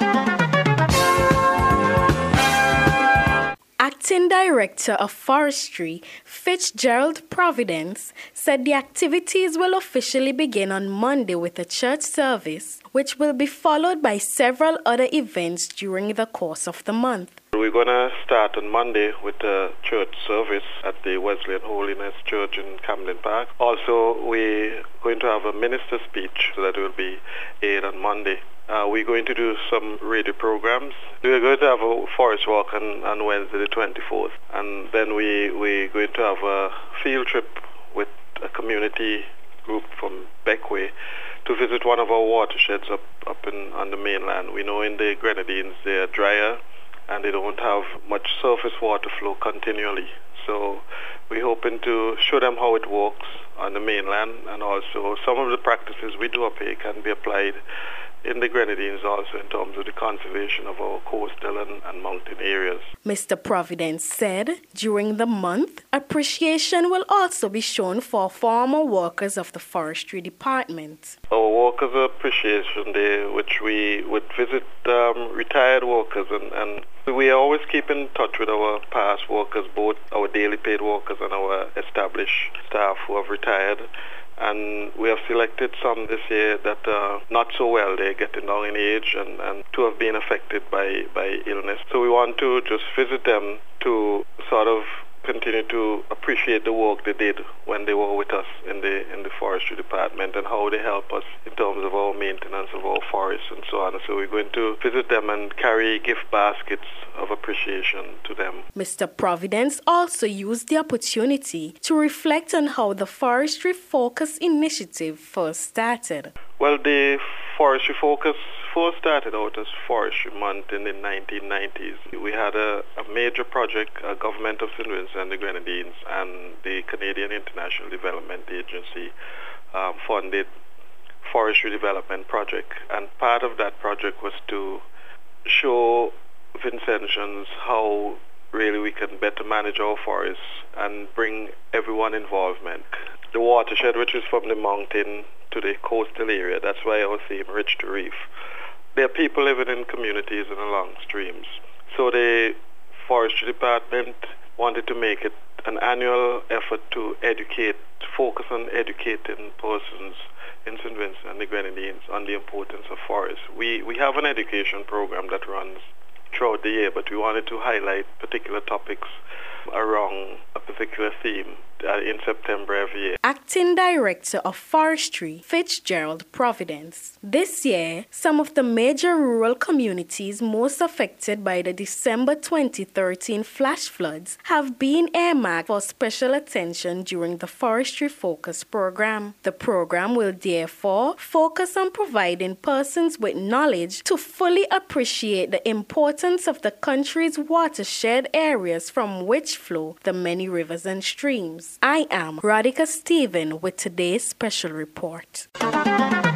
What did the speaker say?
Acting Director of Forestry, Fitzgerald Providence, said the activities will officially begin on Monday with a church service, which will be followed by several other events during the course of the month. We're going to start on Monday with a church service at the Wesleyan Holiness Church in Camden Park. Also, we're going to have a minister speech that will be aired on Monday. We're going to do some radio programs. We're going to have a forest walk on Wednesday the 24th. And then we're going to have a field trip with a community group from Beckway to visit one of our watersheds up on the mainland. We know in the Grenadines they're drier and they don't have much surface water flow continually. So we're hoping to show them how it works on the mainland, and also some of the practices we do up here can be applied in the Grenadines also in terms of the conservation of our coastal and mountain areas. Mr. Providence said during the month, appreciation will also be shown for former workers of the Forestry Department. Our Workers' Appreciation Day, which we would visit retired workers, and we always keep in touch with our past workers, both our daily paid workers and our established staff who have retired. And we have selected some this year that are not so well. They're getting down in age and to have been affected by illness. So we want to just visit them to sort of continue to appreciate the work they did when they were with us in the Forestry Department and how they help us in terms of our maintenance of our forests and so on. So we're going to visit them and carry gift baskets of appreciation to them. Mr. Providence also used the opportunity to reflect on how the Forestry Focus initiative first started. Well, the Forestry Focus first started out as Forestry Month in the 1990s. We had a major project, a Government of St. Vincent and the Grenadines and the Canadian International Development Agency funded Forestry Development Project. And part of that project was to show Vincentians how really we can better manage our forests and bring everyone involvement. The watershed, which is from the mountain to the coastal area, that's why our theme, Ridge to Reef. There are people living in communities and along streams. So the Forestry Department wanted to make it an annual effort to educate, focus on educating persons in St. Vincent and the Grenadines on the importance of forests. We have an education program that runs throughout the year, but we wanted to highlight particular topics around a particular theme in September every year. Acting Director of Forestry, Fitzgerald Providence. This year, some of the major rural communities most affected by the December 2013 flash floods have been earmarked for special attention during the Forestry Focus program. The program will therefore focus on providing persons with knowledge to fully appreciate the importance of the country's watershed areas from which flow the many rivers and streams. I am Radhika Stephen with today's special report.